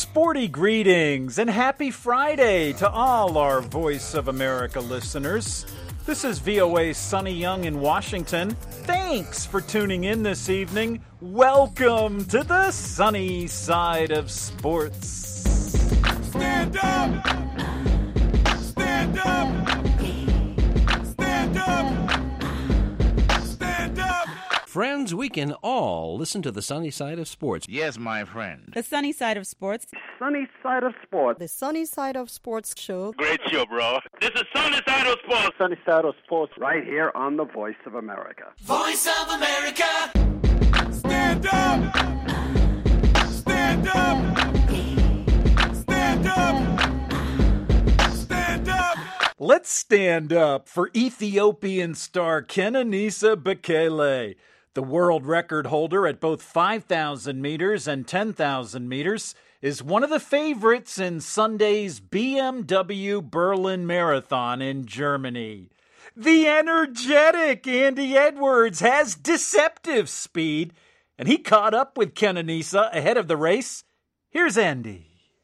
Sporty greetings and happy Friday to all our Voice of America listeners. This is VOA Sunny Young in Washington. Thanks for tuning in this evening. Welcome to the sunny side of sports. Stand up! Stand up! Stand up! Stand up! Friends, we can all listen to the sunny side of sports. Yes, my friend. The sunny side of sports. Sunny side of sports. The Sunny Side of Sports show. Great show, bro. This is Sunny Side of Sports. Sunny side of sports right here on the Voice of America. Voice of America! Stand up! Stand up! Stand up! Stand up! Let's stand up for Ethiopian star Kenenisa Bekele, the world record holder at both 5,000 meters and 10,000 meters, is one of the favorites in Sunday's BMW Berlin Marathon in Germany. The energetic Andy Edwards has deceptive speed, and he caught up with Kenenisa ahead of the race. Here's Andy.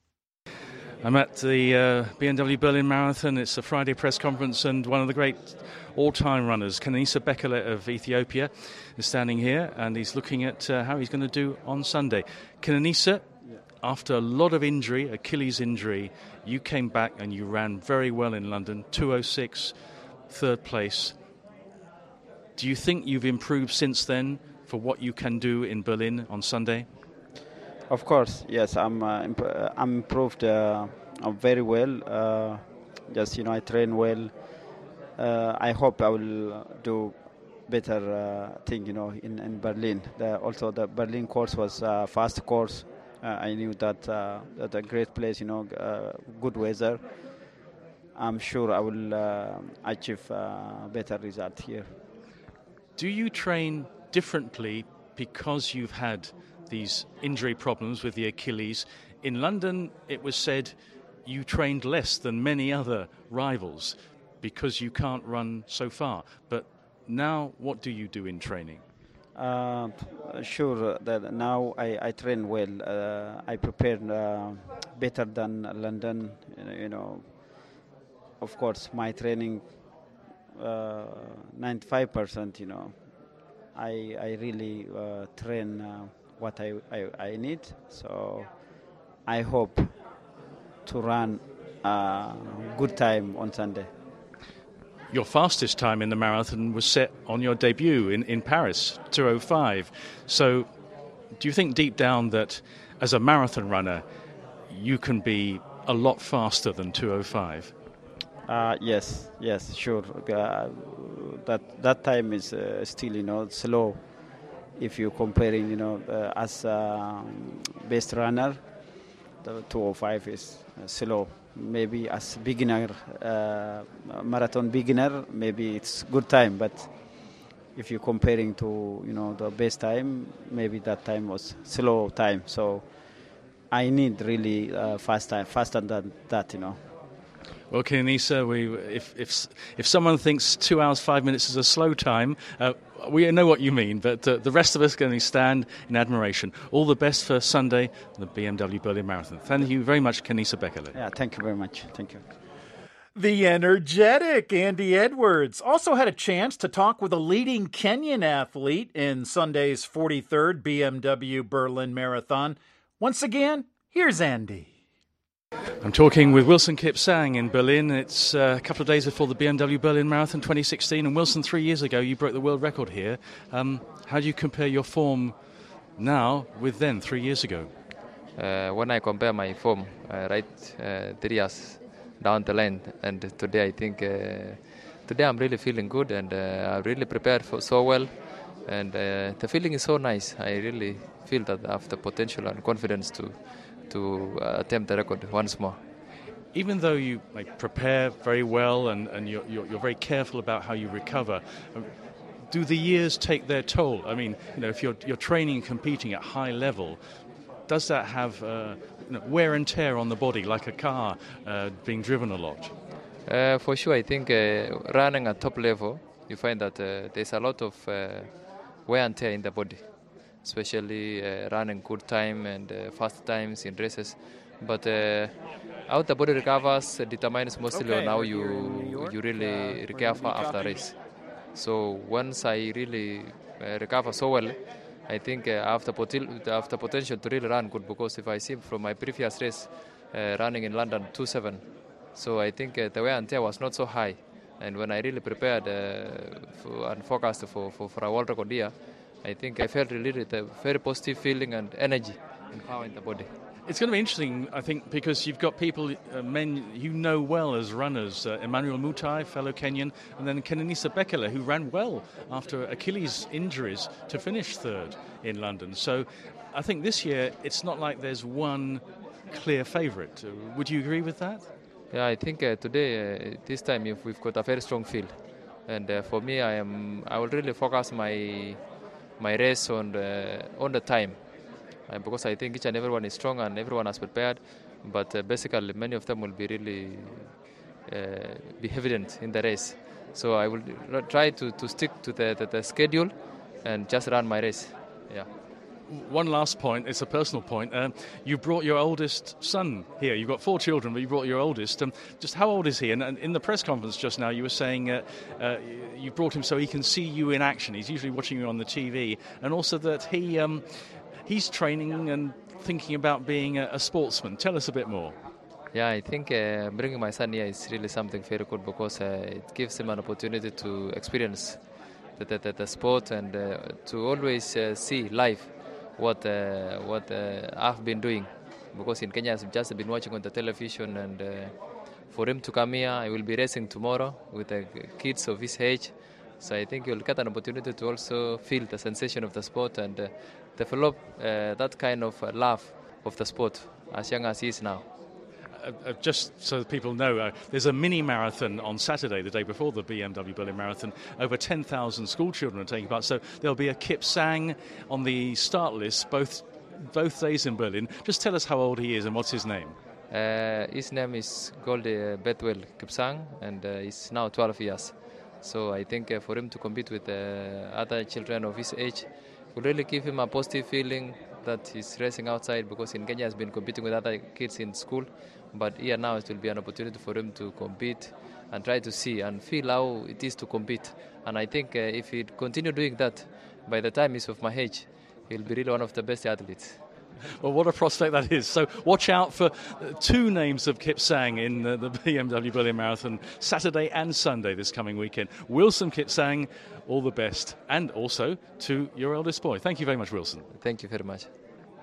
I'm at the BMW Berlin Marathon. It's a Friday press conference, and one of the great all-time runners, Kenenisa Bekele of Ethiopia, is standing here, and he's looking at how he's going to do on Sunday. Kenenisa, after a lot of injury, Achilles injury, you came back and you ran very well in London, 2:06, third place. Do you think you've improved since then for what you can do in Berlin on Sunday? Of course, yes. I'm improved very well. I train well. I hope I will do better thing, in Berlin. Also, the Berlin course was a fast course. I knew that a great place, good weather. I'm sure I will achieve better result here. Do you train differently because you've had these injury problems with the Achilles? In London, it was said you trained less than many other rivals because you can't run so far. But now, what do you do in training? Sure, that now I train well. I prepare better than London. Of course, my training 95%. I really train what I need. So I hope to run a good time on Sunday. Your fastest time in the marathon was set on your debut in Paris, 2:05. So do you think deep down that as a marathon runner, you can be a lot faster than 2:05? Yes, sure. That time is still, slow. If you're comparing, as a best runner, the 2:05 is slow. Maybe as beginner, marathon beginner, maybe it's good time. But if you're comparing to, the best time, maybe that time was slow time. So I need really fast time, faster than that, Well, Kenenisa, if someone thinks 2 hours 5 minutes is a slow time, we know what you mean. But the rest of us are going to stand in admiration. All the best for Sunday, the BMW Berlin Marathon. Thank you very much, Kenenisa Bekele. Yeah, thank you very much. Thank you. The energetic Andy Edwards also had a chance to talk with a leading Kenyan athlete in Sunday's 43rd BMW Berlin Marathon. Once again, here's Andy. I'm talking with Wilson Kipsang in Berlin. It's a couple of days before the BMW Berlin Marathon 2016. And Wilson, 3 years ago, you broke the world record here. How do you compare your form now with then, 3 years ago? When I compare my form, 3 years down the line, and today I think today I'm really feeling good, and I really prepared for so well, and the feeling is so nice. I really feel that I have the potential and confidence to attempt the record once more. Even though you prepare very well and you're very careful about how you recover, do the years take their toll? I mean, if you're training and competing at high level, does that have wear and tear on the body, like a car being driven a lot? For sure, I think running at top level, you find that there's a lot of wear and tear in the body, especially running good time and fast times in races. But how the body recovers determines mostly on how you really recover after race. So once I really recover so well, I think after potential to really run good, because if I see from my previous race running in London 2:7, so I think the wear and tear was not so high. And when I really prepared and focused for a world record here, I think I felt really a very positive feeling and energy and power in the body. It's going to be interesting, I think, because you've got people, men you know well as runners, Emmanuel Mutai, fellow Kenyan, and then Kenenisa Bekele, who ran well after Achilles injuries to finish third in London. So I think this year it's not like there's one clear favourite. Would you agree with that? Yeah, I think today, this time, we've got a very strong field. And for me, I will really focus my race on the time. Because I think each and everyone is strong and everyone has prepared, but basically many of them will be really be evident in the race. So I will try to stick to the schedule and just run my race. Yeah. One last point, it's a personal point. You brought your oldest son here. You've got 4 children, but you brought your oldest. Just how old is he? And in the press conference just now, you were saying you brought him so he can see you in action. He's usually watching you on the TV. And also that he's training and thinking about being a sportsman. Tell us a bit more. Yeah, I think bringing my son here is really something very good, because it gives him an opportunity to experience the sport and to always see live what I've been doing. Because in Kenya, I've just been watching on the television, and for him to come here, I will be racing tomorrow with the kids of his age. So I think you'll get an opportunity to also feel the sensation of the sport and develop that kind of love of the sport as young as he is now. Just so that people know, there's a mini marathon on Saturday, the day before the BMW Berlin Marathon. Over 10,000 school children are taking part. So there'll be a Kipsang on the start list both days in Berlin. Just tell us how old he is and what's his name. His name is Goldie Bethwell Kipsang, and he's now 12 years. So I think for him to compete with other children of his age will really give him a positive feeling that he's racing outside, because in Kenya he has been competing with other kids in school. But here now it will be an opportunity for him to compete and try to see and feel how it is to compete. And I think if he continue doing that, by the time he's of my age, he'll be really one of the best athletes. Well, what a prospect that is. So watch out for 2 names of Kipsang in the BMW Berlin Marathon, Saturday and Sunday this coming weekend. Wilson Kipsang, all the best. And also to your eldest boy. Thank you very much, Wilson. Thank you very much.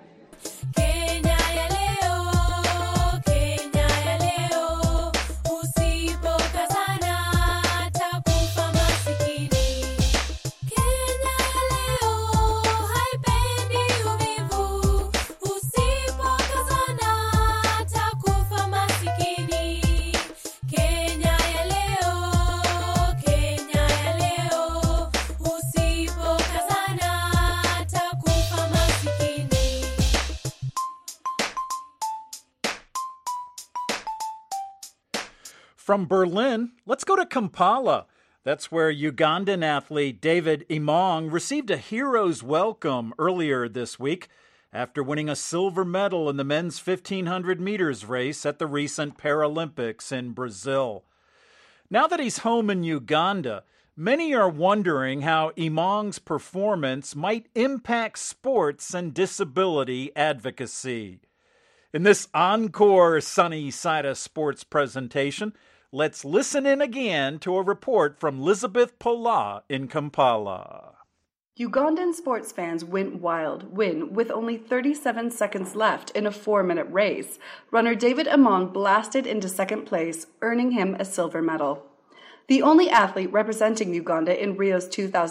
From Berlin, let's go to Kampala. That's where Ugandan athlete David Imong received a hero's welcome earlier this week after winning a silver medal in the men's 1,500 meters race at the recent Paralympics in Brazil. Now that he's home in Uganda, many are wondering how Imong's performance might impact sports and disability advocacy. In this encore Sunny Side of Sports presentation, let's listen in again to a report from Elizabeth Pola in Kampala. Ugandan sports fans went wild when, with only 37 seconds left in a 4-minute race, runner David Imong blasted into second place, earning him a silver medal. The only athlete representing Uganda in Rio's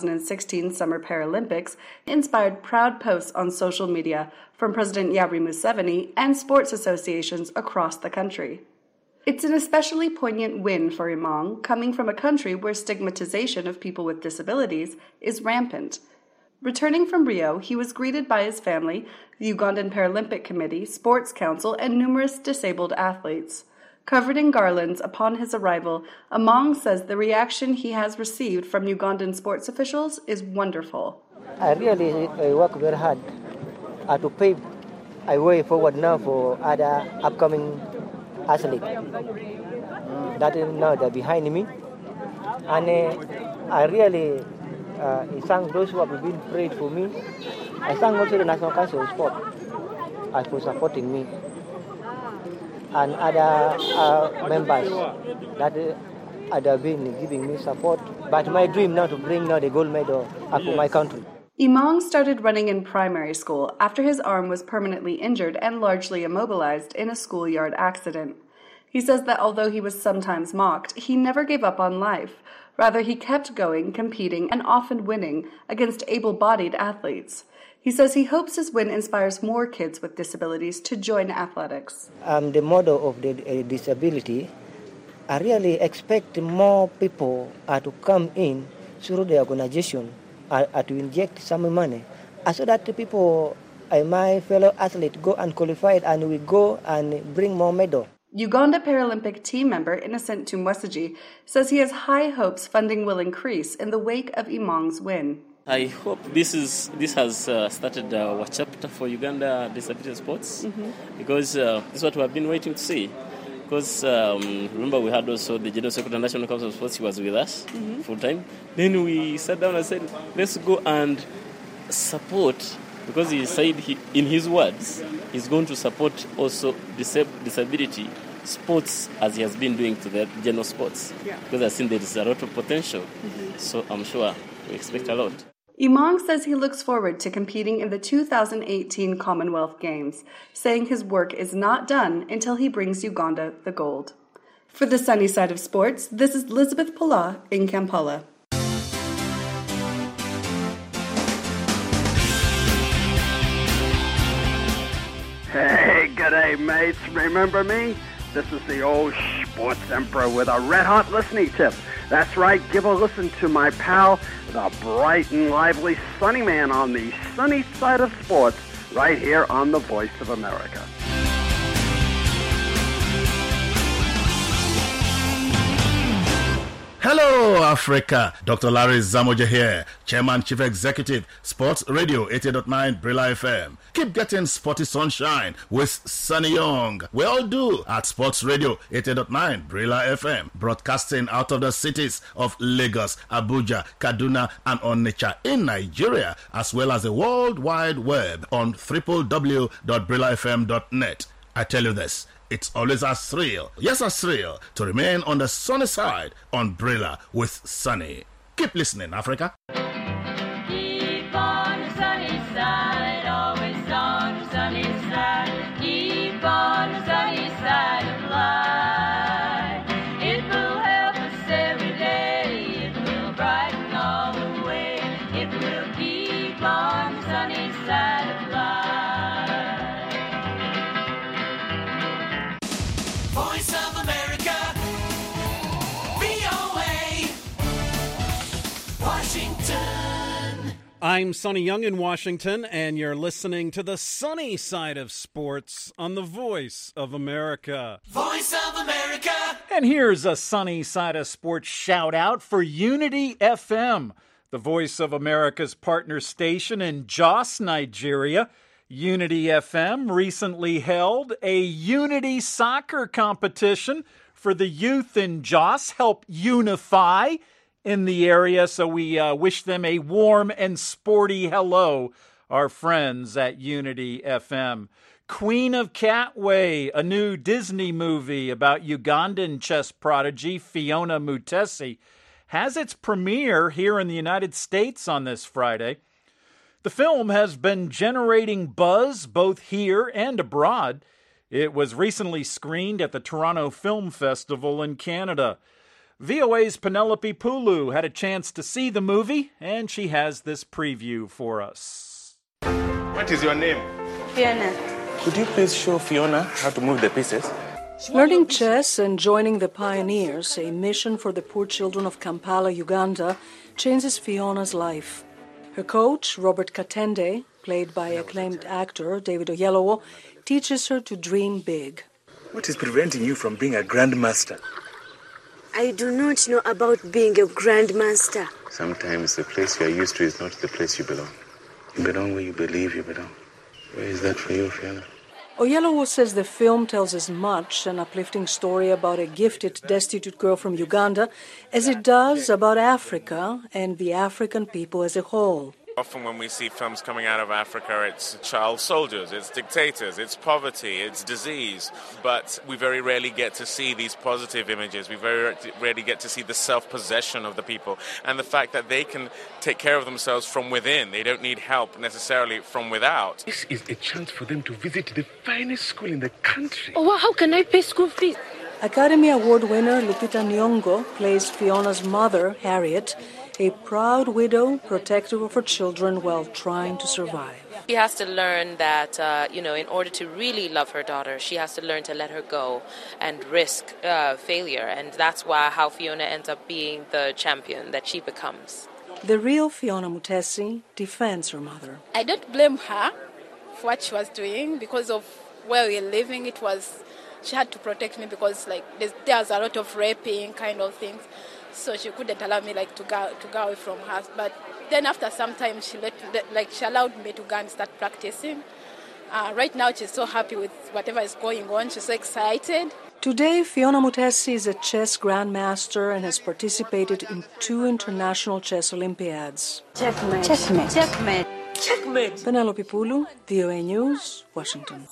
2016 Summer Paralympics inspired proud posts on social media from President Yoweri Museveni and sports associations across the country. It's an especially poignant win for Imong, coming from a country where stigmatization of people with disabilities is rampant. Returning from Rio, he was greeted by his family, the Ugandan Paralympic Committee, Sports Council, and numerous disabled athletes. Covered in garlands upon his arrival, Imong says the reaction he has received from Ugandan sports officials is wonderful. I really work very hard to pave I way forward now for other upcoming athletes. That is now they're behind me. And I really thank those who have been prayed for me. I thank also the National Council of Sport for supporting me. And other members that have been giving me support. But my dream now to bring now the gold medal for my country. Imong started running in primary school after his arm was permanently injured and largely immobilized in a schoolyard accident. He says that although he was sometimes mocked, he never gave up on life. Rather, he kept going, competing, and often winning against able-bodied athletes. He says he hopes his win inspires more kids with disabilities to join athletics. I'm the model of the disability. I really expect more people to come in through the organization to inject some money so that the people, my fellow athletes, go and qualify and we go and bring more medals. Uganda Paralympic team member Innocent Tumwesigye says he has high hopes funding will increase in the wake of Imong's win. I hope this has started our chapter for Uganda Disability Sports because this is what we have been waiting to see. Because remember we had also the General Secretary of the National Council of Sports, he was with us full time. Then we sat down and said, let's go and support, because he said in his words, he's going to support also disability sports as he has been doing to the general sports. Because I've seen there is a lot of potential. So I'm sure we expect a lot. Imong says he looks forward to competing in the 2018 Commonwealth Games, saying his work is not done until he brings Uganda the gold. For the Sunny Side of Sports, this is Elizabeth Pula in Kampala. Hey, g'day, mates. Remember me? This is the old sports emperor with a red-hot listening tip. That's right, give a listen to my pal, the bright and lively Sunny Man on the sunny side of sports, right here on the Voice of America. Hello, Africa. Dr. Larry Zamoja here, Chairman, Chief Executive, Sports Radio 80.9 Brilla FM. Keep getting sporty sunshine with Sunny Young. We all do at Sports Radio 80.9 Brilla FM, broadcasting out of the cities of Lagos, Abuja, Kaduna, and Onitsha in Nigeria, as well as the World Wide Web on www.brillafm.net. I tell you this, it's always a thrill, yes, a thrill, to remain on the sunny side on Brilla with Sunny. Keep listening, Africa. Keep on the sunny side, always on the sunny side. Keep on the sunny side of life. It will help us every day. It will brighten all the way. It will keep on the sunny side of life. Voice of America, VOA, Washington. I'm Sonny Young in Washington, and you're listening to the sunny side of sports on the Voice of America. Voice of America. And here's a sunny side of sports shout out for Unity FM, the Voice of America's partner station in Jos, Nigeria. Unity FM recently held a Unity soccer competition for the youth in Jos, help unify in the area. So we wish them a warm and sporty hello, our friends at Unity FM. Queen of Katwe, a new Disney movie about Ugandan chess prodigy Fiona Mutesi, has its premiere here in the United States on this Friday. The film has been generating buzz both here and abroad. It was recently screened at the Toronto Film Festival in Canada. VOA's Penelope Pulu had a chance to see the movie, and she has this preview for us. What is your name? Fiona. Could you please show Fiona how to move the pieces? Learning chess and joining the Pioneers, a mission for the poor children of Kampala, Uganda, changes Fiona's life. Her coach, Robert Katende, played by acclaimed actor David Oyelowo, teaches her to dream big. What is preventing you from being a grandmaster? I do not know about being a grandmaster. Sometimes the place you are used to is not the place you belong. You belong where you believe you belong. Where is that for you, Fiona? Oyelowo says the film tells as much an uplifting story about a gifted, destitute girl from Uganda as it does about Africa and the African people as a whole. Often when we see films coming out of Africa, it's child soldiers, it's dictators, it's poverty, it's disease. But we very rarely get to see these positive images. We very rarely get to see the self-possession of the people and the fact that they can take care of themselves from within. They don't need help necessarily from without. This is a chance for them to visit the finest school in the country. Oh, well, how can I pay school fees? Academy Award winner Lupita Nyong'o plays Fiona's mother, Harriet, a proud widow protective of her children while trying to survive. She has to learn that, in order to really love her daughter, she has to learn to let her go and risk failure. And that's how Fiona ends up being the champion that she becomes. The real Fiona Mutesi defends her mother. I don't blame her for what she was doing because of where we're living. She had to protect me because there's a lot of raping kind of things. So she couldn't allow me to go away from her. But then after some time, she allowed me to go and start practicing. Right now, she's so happy with whatever is going on. She's so excited. Today, Fiona Mutesi is a chess grandmaster and has participated in 2 international chess Olympiads. Checkmate. Checkmate. Checkmate. Checkmate. Penelope Pulu, VOA News, Washington.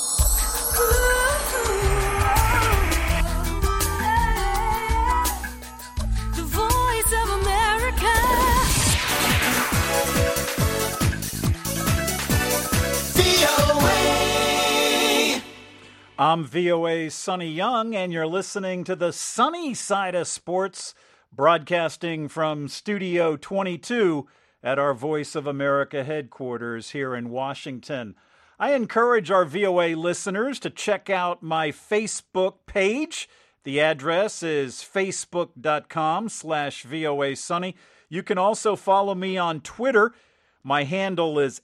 I'm VOA's Sonny Young, and you're listening to the sunny side of sports, broadcasting from Studio 22 at our Voice of America headquarters here in Washington. I encourage our VOA listeners to check out my Facebook page. The address is facebook.com/VOA Sunny. You can also follow me on Twitter. My handle is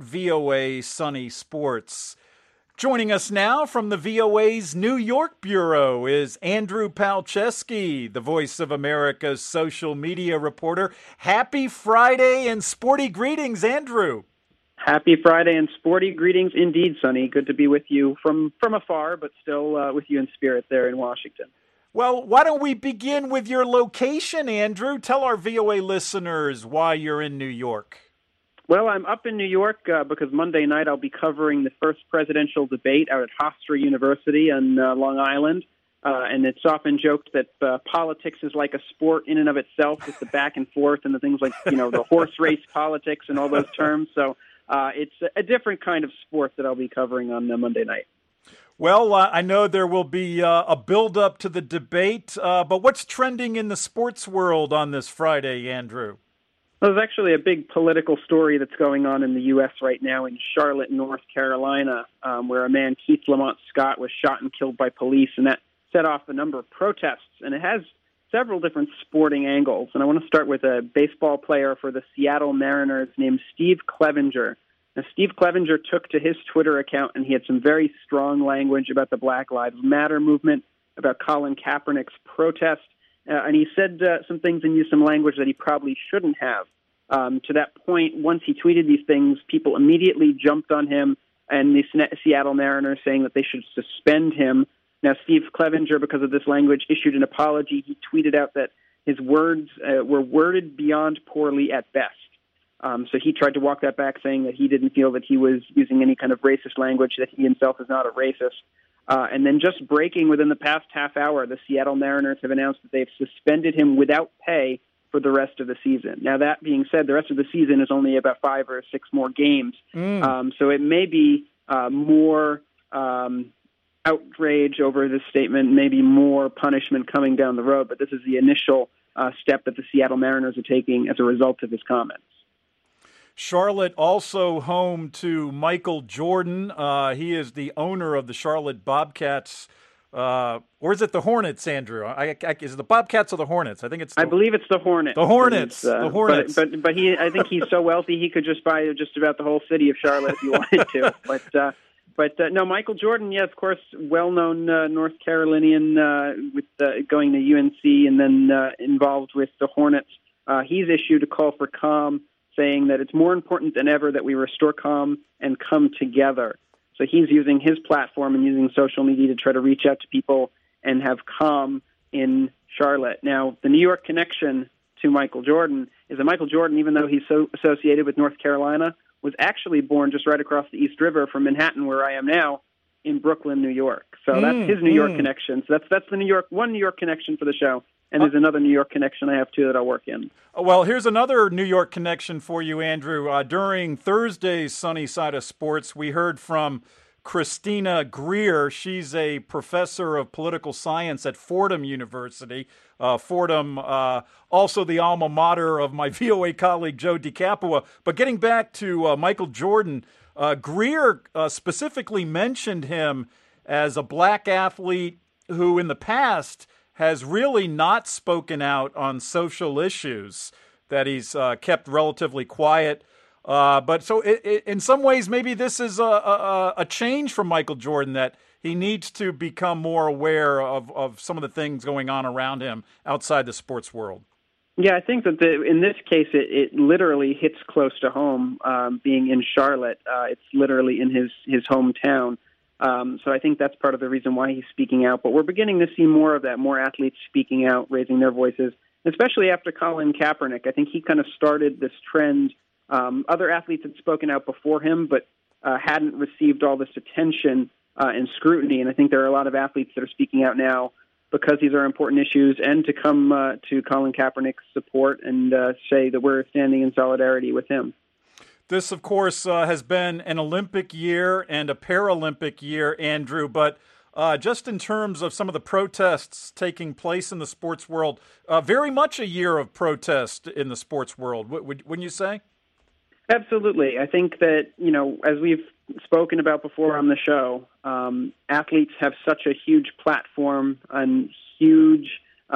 @VOA Sunny Sports. Joining us now from the VOA's New York Bureau is Andrew Palczewski, the Voice of America's social media reporter. Happy Friday and sporty greetings, Andrew. Happy Friday and sporty greetings indeed, Sonny. Good to be with you from afar, but still with you in spirit there in Washington. Well, why don't we begin with your location, Andrew? Tell our VOA listeners why you're in New York. Well, I'm up in New York because Monday night I'll be covering the first presidential debate out at Hofstra University on Long Island. And it's often joked that politics is like a sport in and of itself, with the back and forth and the things like, the horse race politics and all those terms. So it's a different kind of sport that I'll be covering on Monday night. Well, I know there will be a build-up to the debate, but what's trending in the sports world on this Friday, Andrew? Well, there's actually a big political story that's going on in the U.S. right now in Charlotte, North Carolina, where a man, Keith Lamont Scott, was shot and killed by police, and that set off a number of protests. And it has several different sporting angles. And I want to start with a baseball player for the Seattle Mariners named Steve Clevenger. Now, Steve Clevenger took to his Twitter account, and he had some very strong language about the Black Lives Matter movement, about Colin Kaepernick's protest. And he said some things and used some language that he probably shouldn't have. To that point, once he tweeted these things, people immediately jumped on him and the Seattle Mariners, saying that they should suspend him. Now, Steve Clevenger, because of this language, issued an apology. He tweeted out that his words were worded beyond poorly at best. So he tried to walk that back, saying that he didn't feel that he was using any kind of racist language, that he himself is not a racist. And then just breaking within the past half hour, the Seattle Mariners have announced that they've suspended him without pay for the rest of the season. Now, that being said, the rest of the season is only about 5 or 6 more games. So it may be more outrage over this statement, maybe more punishment coming down the road, but this is the initial step that the Seattle Mariners are taking as a result of his comments. Charlotte also home to Michael Jordan. He is the owner of the Charlotte Bobcats. Or is it the Hornets, Andrew? Is it the Bobcats or the Hornets? I believe it's the Hornets. The Hornets. The Hornets. But I think he's so wealthy he could just buy just about the whole city of Charlotte if he wanted to. But no, Michael Jordan, yeah, of course, well-known North Carolinian with going to UNC and then involved with the Hornets. He's issued a call for calm, saying that it's more important than ever that we restore calm and come together. So he's using his platform and using social media to try to reach out to people and have calm in Charlotte. Now, the New York connection to Michael Jordan is that Michael Jordan, even though he's so associated with North Carolina, was actually born just right across the East River from Manhattan, where I am now, in Brooklyn, New York. So that's his New York connection. So that's the New York connection for the show. And there's another New York connection I have, too, that I'll work in. Well, here's another New York connection for you, Andrew. During Thursday's Sunny Side of Sports, we heard from Christina Greer. She's a professor of political science at Fordham University. Fordham, also the alma mater of my VOA colleague, Joe DiCapua. But getting back to Michael Jordan, Greer specifically mentioned him as a black athlete who in the past has really not spoken out on social issues, that he's kept relatively quiet. But so in some ways, maybe this is a change from Michael Jordan, that he needs to become more aware of some of the things going on around him outside the sports world. Yeah, I think that in this case, it literally hits close to home, being in Charlotte. It's literally in his hometown. So I think that's part of the reason why he's speaking out. But we're beginning to see more of that, more athletes speaking out, raising their voices, especially after Colin Kaepernick. I think he kind of started this trend. Other athletes had spoken out before him, but hadn't received all this attention and scrutiny. And I think there are a lot of athletes that are speaking out now because these are important issues, and to come to Colin Kaepernick's support and say that we're standing in solidarity with him. This, of course, has been an Olympic year and a Paralympic year, Andrew, but just in terms of some of the protests taking place in the sports world, very much a year of protest in the sports world, wouldn't you say? Absolutely. I think that, as we've spoken about before on the show, athletes have such a huge platform and huge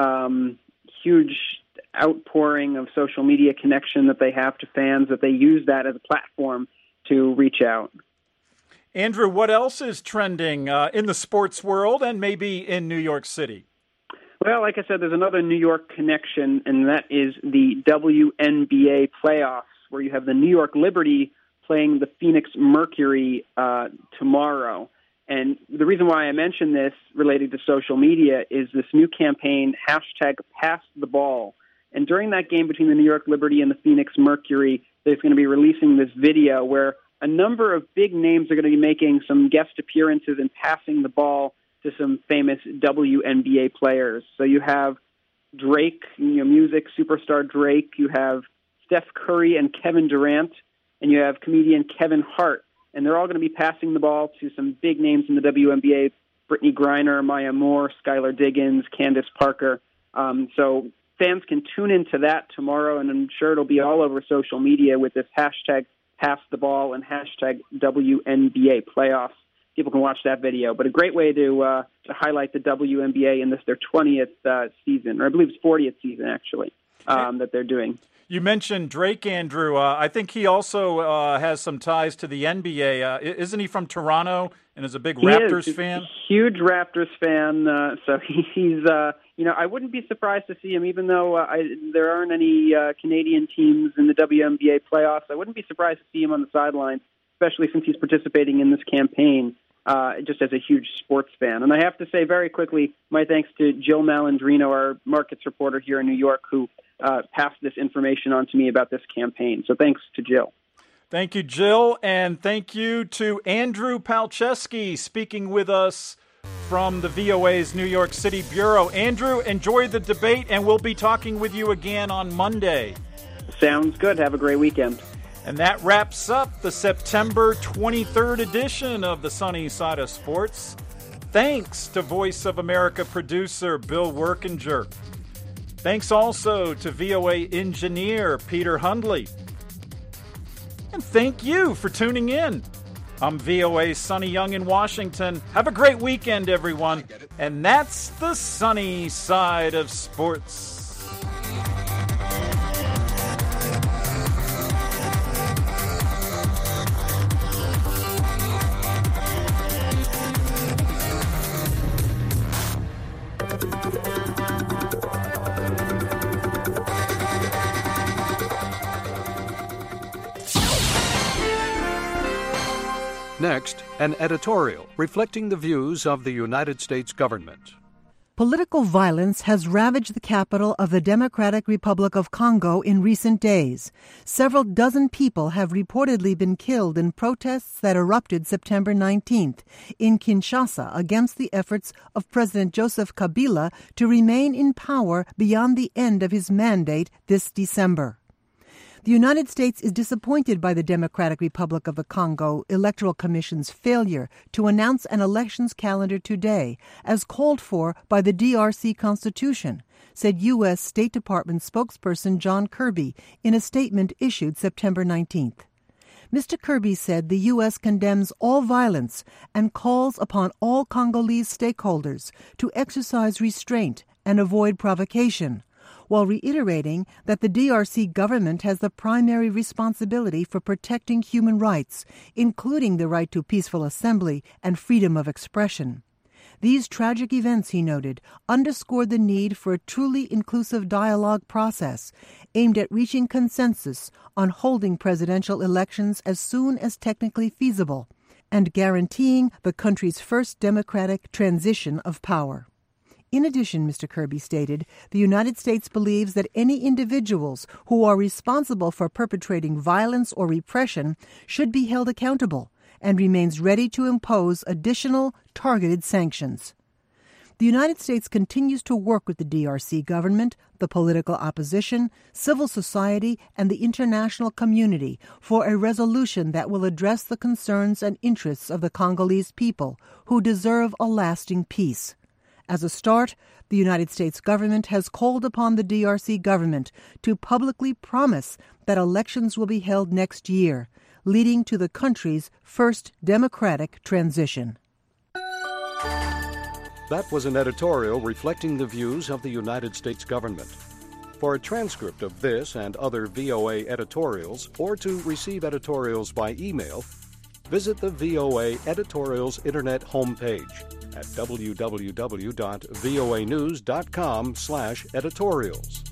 outpouring of social media connection that they have to fans, that they use that as a platform to reach out. Andrew, what else is trending in the sports world and maybe in New York City? Well, like I said, there's another New York connection, and that is the WNBA playoffs, where you have the New York Liberty playing the Phoenix Mercury tomorrow. And the reason why I mention this related to social media is this new campaign, #PassTheBall. And during that game between the New York Liberty and the Phoenix Mercury, there's going to be releasing this video where a number of big names are going to be making some guest appearances and passing the ball to some famous WNBA players. So you have Drake, music superstar Drake. You have Steph Curry and Kevin Durant, and you have comedian Kevin Hart. And they're all going to be passing the ball to some big names in the WNBA, Brittany Griner, Maya Moore, Skylar Diggins, Candace Parker. So fans can tune into that tomorrow, and I'm sure it'll be all over social media with this #PassTheBall and #WNBA playoffs. People can watch that video. But a great way to highlight the WNBA in their 20th season, or I believe it's 40th season, actually, that they're doing. You mentioned Drake, Andrew. I think he also has some ties to the NBA. Isn't he from Toronto and is a big Raptors fan? Huge Raptors fan. So he's, I wouldn't be surprised to see him, even though there aren't any Canadian teams in the WNBA playoffs. I wouldn't be surprised to see him on the sidelines, especially since he's participating in this campaign, just as a huge sports fan. And I have to say very quickly, my thanks to Jill Malandrino, our markets reporter here in New York, who passed this information on to me about this campaign. So thanks to Jill. Thank you, Jill, and thank you to Andrew Palczewski speaking with us from the VOA's New York City Bureau. Andrew, enjoy the debate, and we'll be talking with you again on Monday. Sounds good. Have a great weekend. And that wraps up the September 23rd edition of the Sunny Side of Sports. Thanks to Voice of America producer Bill Workinger. Thanks also to VOA engineer Peter Hundley. And thank you for tuning in. I'm VOA's Sonny Young in Washington. Have a great weekend, everyone. And that's the Sunny Side of Sports. Next, an editorial reflecting the views of the United States government. Political violence has ravaged the capital of the Democratic Republic of Congo in recent days. Several dozen people have reportedly been killed in protests that erupted September 19th in Kinshasa against the efforts of President Joseph Kabila to remain in power beyond the end of his mandate this December. The United States is disappointed by the Democratic Republic of the Congo Electoral Commission's failure to announce an elections calendar today, as called for by the DRC Constitution, said U.S. State Department spokesperson John Kirby in a statement issued September 19th. Mr. Kirby said the U.S. condemns all violence and calls upon all Congolese stakeholders to exercise restraint and avoid provocation, while reiterating that the DRC government has the primary responsibility for protecting human rights, including the right to peaceful assembly and freedom of expression. These tragic events, he noted, underscored the need for a truly inclusive dialogue process aimed at reaching consensus on holding presidential elections as soon as technically feasible and guaranteeing the country's first democratic transition of power. In addition, Mr. Kirby stated, the United States believes that any individuals who are responsible for perpetrating violence or repression should be held accountable and remains ready to impose additional targeted sanctions. The United States continues to work with the DRC government, the political opposition, civil society, and the international community for a resolution that will address the concerns and interests of the Congolese people who deserve a lasting peace. As a start, the United States government has called upon the DRC government to publicly promise that elections will be held next year, leading to the country's first democratic transition. That was an editorial reflecting the views of the United States government. For a transcript of this and other VOA editorials, or to receive editorials by email, visit the VOA Editorials Internet homepage at www.voanews.com/editorials.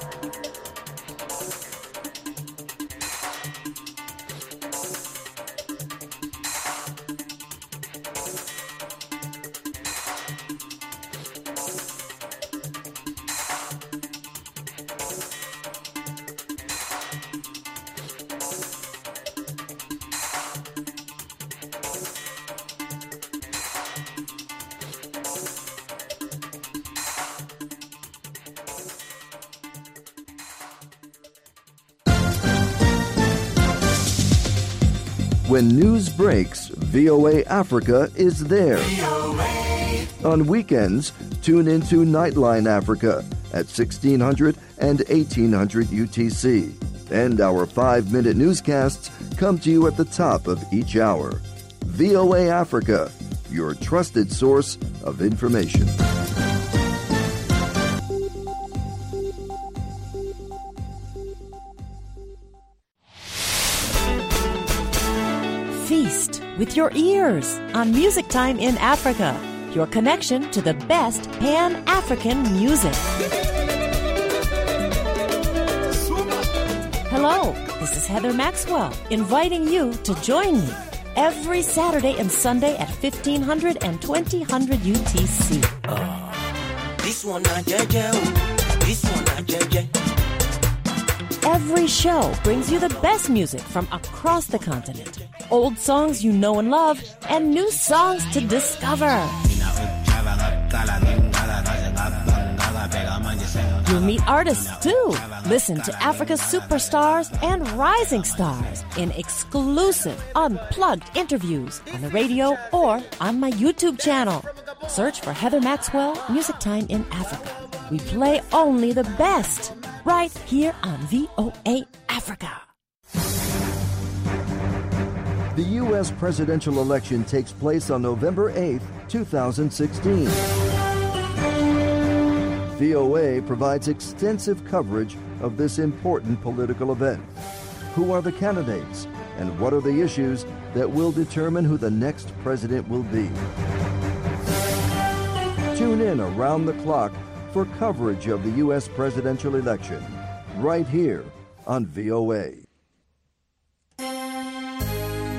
When news breaks, VOA Africa is there. VOA. On weekends, tune into Nightline Africa at 1600 and 1800 UTC. And our 5-minute newscasts come to you at the top of each hour. VOA Africa, your trusted source of information. Feast with your ears on Music Time in Africa, your connection to the best Pan-African music. Hello, this is Heather Maxwell, inviting you to join me every Saturday and Sunday at 1500 and 2000 UTC. This one not JJ, this one not JJ. Every show brings you the best music from across the continent. Old songs you know and love, and new songs to discover. You'll meet artists too. Listen to Africa's superstars and rising stars in exclusive, unplugged interviews on the radio or on my YouTube channel. Search for Heather Maxwell, Music Time in Africa. We play only the best right here on VOA Africa. The U.S. presidential election takes place on November 8th, 2016. VOA provides extensive coverage of this important political event. Who are the candidates, and what are the issues that will determine who the next president will be? Tune in around the clock for coverage of the U.S. presidential election, right here on VOA.